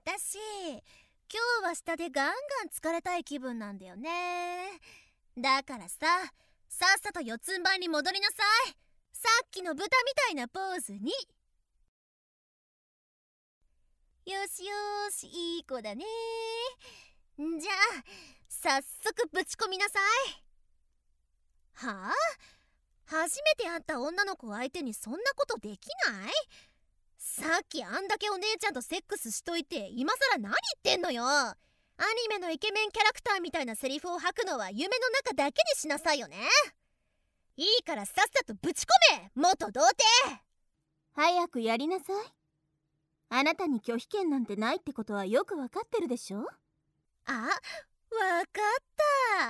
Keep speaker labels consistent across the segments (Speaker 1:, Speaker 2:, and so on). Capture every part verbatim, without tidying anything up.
Speaker 1: 私今日は下でガンガン疲れたい気分なんだよね。だからさ、さっさと四つん這いに戻りなさい。さっきの豚みたいなポーズに。よしよし、いい子だね。んじゃあ早速ぶち込みなさい。はあ？初めて会った女の子相手にそんなことできない？さっきあんだけお姉ちゃんとセックスしといて今さら何言ってんのよ。アニメのイケメンキャラクターみたいなセリフを吐くのは夢の中だけにしなさいよね。いいからさっさとぶち込め、元童貞。
Speaker 2: 早くやりなさい。あなたに拒否権なんてないってことはよくわかってるでしょ。
Speaker 1: あ、わかった。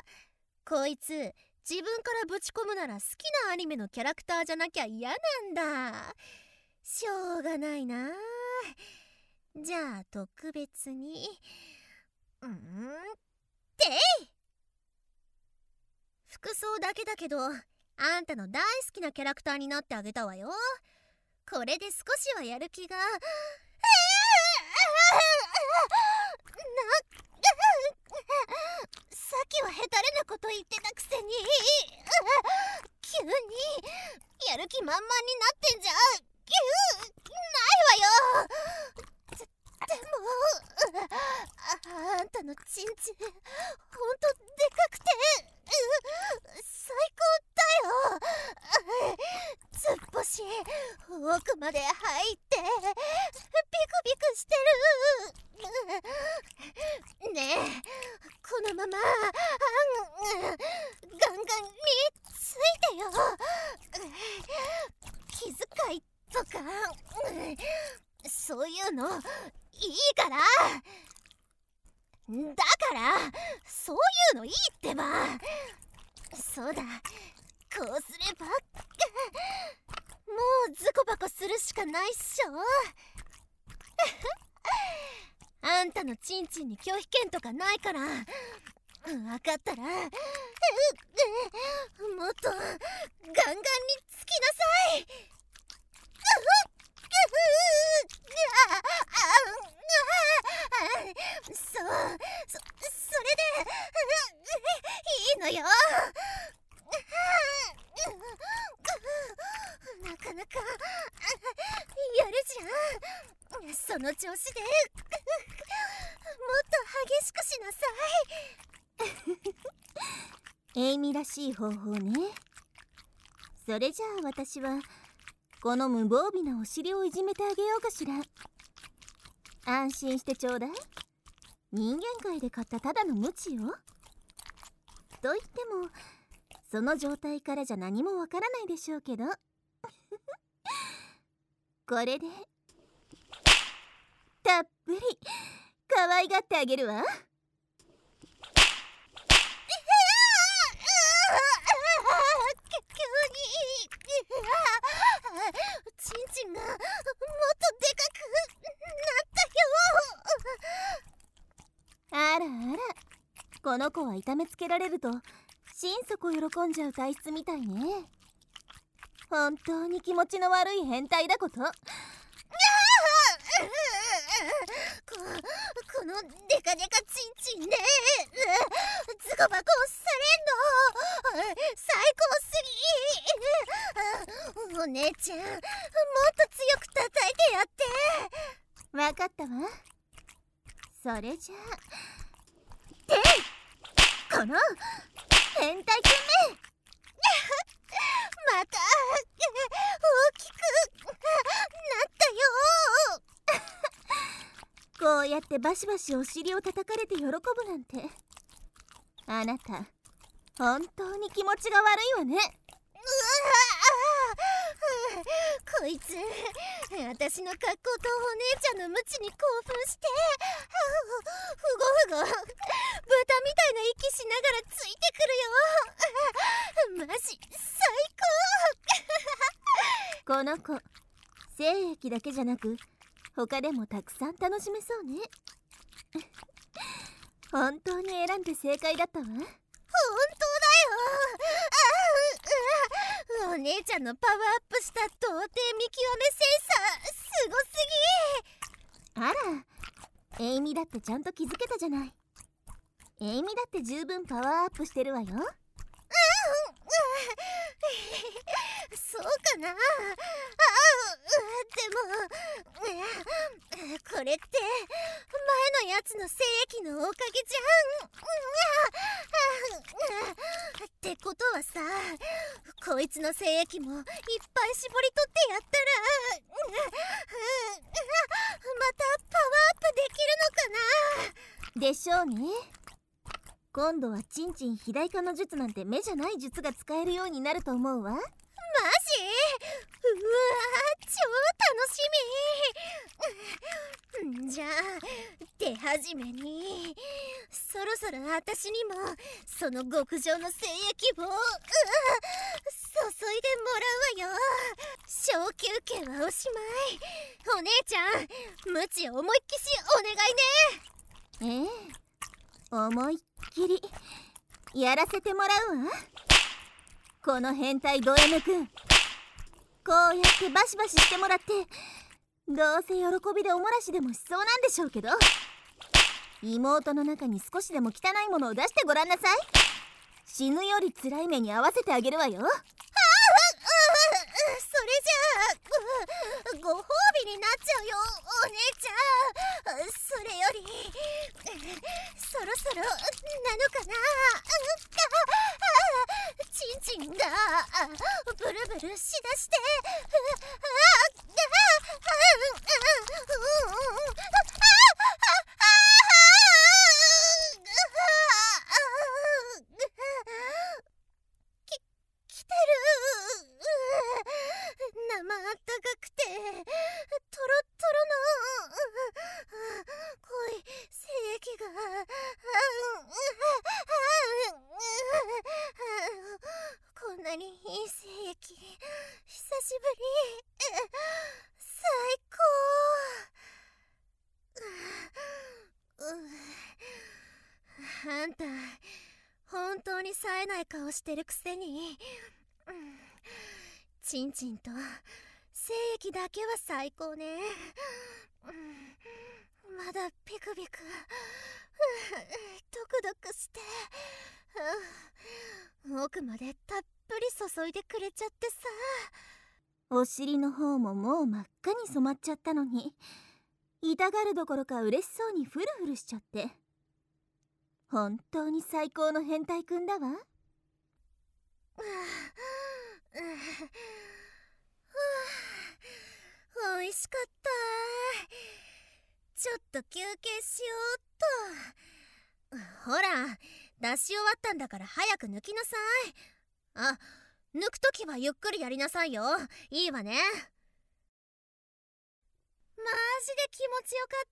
Speaker 1: こいつ自分からぶち込むなら好きなアニメのキャラクターじゃなきゃ嫌なんだ。しょうがないな。じゃあ特別にうんてい。服装だけだけどあんたの大好きなキャラクターになってあげたわよ。これで少しはやる気がなさっきはヘタレなこと言ってたくせに急にやる気満々になってんじゃないわよ。で, でも あ, あんたのチンチンほんとでかくて最高だよ。突っ星奥まで入ってビクビクしてる。ねえ、このままガンガンについてよ。気遣いとかそういうのいいから。だからそういうのいいってば。そうだ、こうすればもうズコバコするしかないっしょ。あんたのチンチンに拒否権とかないから。分かったらもっとガンガンにつきなさい。そう、そ、それでいいのよ。なかなかやるじゃん。その調子でもっと激しくしなさ
Speaker 2: い。エイミらしい方法ね。それじゃあ私はこの無防備なお尻をいじめてあげようかしら。安心してちょうだい。人間界で買ったただのムチよ。と言ってもその状態からじゃ何もわからないでしょうけどこれでたっぷり可愛がってあげるわ。
Speaker 1: 急にチンチンがもっとでかくなったよ。
Speaker 2: あらあら、この子は痛めつけられると心底喜んじゃう体質みたいね。本当に気持ちの悪い変態だこと。こ,
Speaker 1: このデカデカチンチンでズコバコされんの最高すぎ。お姉ちゃんもっと強く叩いてやって。
Speaker 2: わかったわ。それじゃあてい、この変態くんめ
Speaker 1: また大きくなったよ。
Speaker 2: こうやってバシバシお尻を叩かれて喜ぶなんて、あなた本当に気持ちが悪いわね。
Speaker 1: うわこいつ私の格好とお姉ちゃんのムチに興奮してふごふご豚みたいな息しながらついてくるよ。マジ最
Speaker 2: 高。この子精液だけじゃなく他でもたくさん楽しめそうね。本当に選んで正解だったわ。
Speaker 1: 本当だよ。お姉ちゃんのパワーアップした童貞見極めセンサーすごす
Speaker 2: あら、 エイミだってちゃんと気づけたじゃない。エイミだって十分パワーアップしてるわよ。うん、うん、
Speaker 1: そうかな。あ、でもこれって前のやつの精液のおかげじゃん。ってことはさ、こいつの精液もいっぱい絞り取ってやったらまたパワーアップできるのかな。
Speaker 2: でしょうね。今度はチンチン肥大化の術なんて目じゃない術が使えるようになると思うわ。
Speaker 1: マジ？うわー、超楽しみ。じゃあ手始めにそろそろ私にもその極上の精液を、うわ、注いでもらうわよ。小休憩はおしまい。お姉ちゃん、ムチ思いっきしお願いね。
Speaker 2: ええ、思いっきりやらせてもらうわ。この変態ド M くん、こうやってバシバシしてもらって、どうせ喜びでおもらしでもしそうなんでしょうけど、妹の中に少しでも汚いものを出してごらんなさい。死ぬより辛い目に遭わせてあげるわよ。はあ、
Speaker 1: それじゃあご褒美になっちゃうよ、お姉ちゃん。それよりそろそろなのかな。チンチンがブルブルしだして、生あったかくてトロットロの濃い精液が、こんなにいい精液久しぶり。最高。あんた本当に冴えない顔してるくせに、チンチンと精液だけは最高ね。まだピクピクドクドクして、奥までたっぷり注いでくれちゃってさ。
Speaker 2: お尻の方ももう真っ赤に染まっちゃったのに、痛がるどころか嬉しそうにフルフルしちゃって、本当に最高の変態くんだわ。
Speaker 1: おいしかった。ちょっと休憩しようっと。ほら、出し終わったんだから早く抜きなさい。あ、抜くときはゆっくりやりなさいよ。いいわね。マジで気持ちよかった。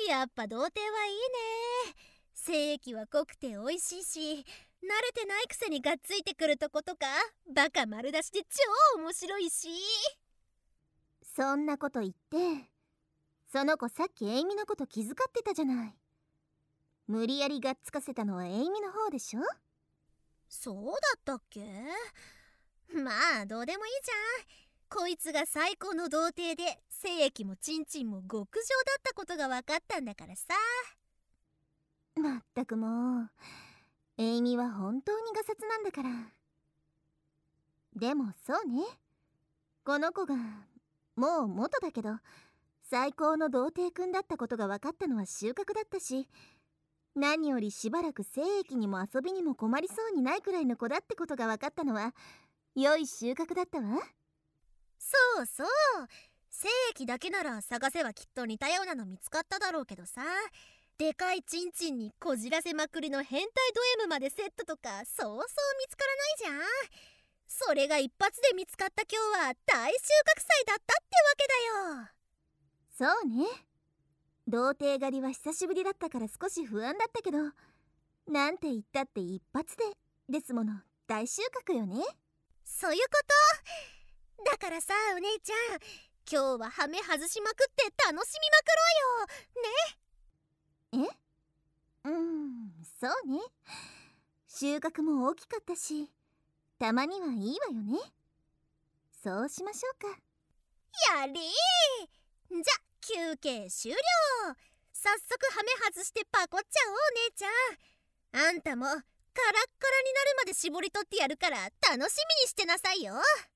Speaker 1: やっぱ童貞はいいね。精液は濃くて美味しいし、慣れてないくせにがっついてくるとことかバカ丸出しで超面白いし。
Speaker 2: そんなこと言って、その子さっきエイミのこと気遣ってたじゃない。無理やりがっつかせたのはエイミの方でしょ。
Speaker 1: そうだったっけ。まあどうでもいいじゃん。こいつが最高の童貞で精液もチンチンも極上だったことが分かったんだからさ。
Speaker 2: まったくもう、エイミは本当にガサツなんだから。でもそうね、この子がもう元だけど最高の童貞くんだったことが分かったのは収穫だったし、何よりしばらく精液にも遊びにも困りそうにないくらいの子だってことが分かったのは良い収穫だったわ。
Speaker 1: そうそう、精液だけなら探せばきっと似たようなの見つかっただろうけどさ、でかいチンチンにこじらせまくりの変態ド M までセットとかそうそう見つからないじゃん。それが一発で見つかった今日は大収穫祭だったってわけだよ。
Speaker 2: そうね、童貞狩りは久しぶりだったから少し不安だったけど、なんて言ったって一発でですもの。大収穫よね。
Speaker 1: そういうことだからさ、お姉ちゃん今日はハメ外しまくって楽しみまくろうよね。
Speaker 2: え？うーん、そうね、収穫も大きかったし、たまにはいいわよね。そうしましょうか。
Speaker 1: やりー。じゃ休憩終了。早速ハメ外してパコっちゃおう。姉ちゃん、あんたもカラッカラになるまで絞り取ってやるから楽しみにしてなさいよ。